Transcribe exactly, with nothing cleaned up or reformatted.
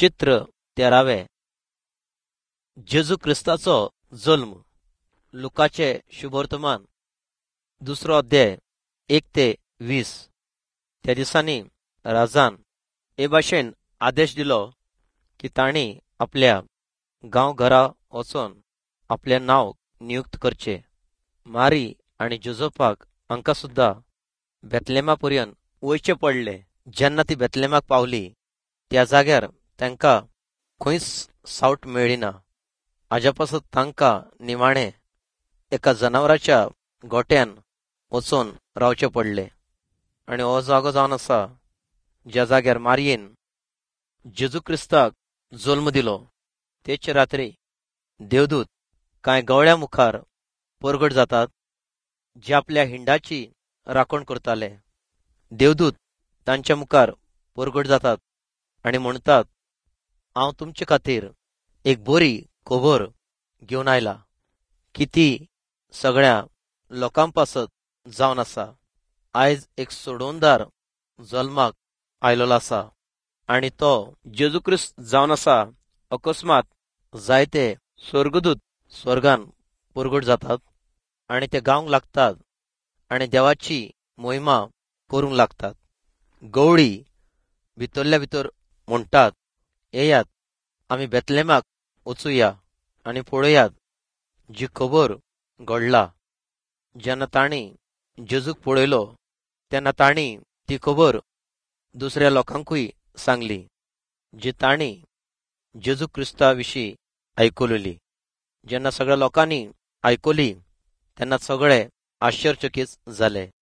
चित्र तेरावे. जेजू क्रिस्ताचो जल्म. लुकाचे शुभवर्तमान दुसरो अध्याय एक ते वीस. त्या दिसांनी राजान हे भाशेन आदेश दिलो की तांणी आपल्या गांव घरा वचोन आपले नाव नियुक्त करचे. मारी आणि जोसेफाक हांकां सुद्धा बेतलेमा पर्यंत वयचे पडले. जेन्ना ती बेतलेमाक पावली त्या जाग्यार तांकां खंयच सावट मेळ्ळीना. हाज्या पासत तांकां निमाणे एका जनावराच्या गोट्यान वचोन रावचे पडले. आनी हो जागो जावन आसा ज्या जाग्यार मारयेन जेजू क्रिस्ताक जल्म दिलो. तेच रात्री देवदूत कांय गवळ्या मुखार परगट जातात जे आपल्या हिंडाची राखण करताले. देवदूत तांच्या मुखार परगट जातात आनी म्हणटात, हांव तुमचे खातीर एक बरी खबर घेवन आयला की ती सगळ्या लोकां पासत जावन आसा. आयज एक सोडवणदार जल्माक आयलोलो आसा आनी तो जेजू क्रिस्त जावन आसा. अकस्मात जायते स्वर्गदूत स्वर्गान परगट जातात आनी ते गावंक लागतात आनी देवाची मोहिमा करूंक लागतात. गवळी भितरल्या भितर म्हणटात, येयात आमी बेतलेमाक वचुया आनी पळयात जी खबर घडला. जेन्ना तांणी जेजूक पळयलो तेन्ना तांणी ती खबर दुसऱ्या लोकांकूय सांगली जी तांणी जेजू क्रिस्ता विशीं आयकलेली. जेन्ना सगळ्या लोकांनी आयकली तेन्ना सगळे आश्चर्यचकित जाले.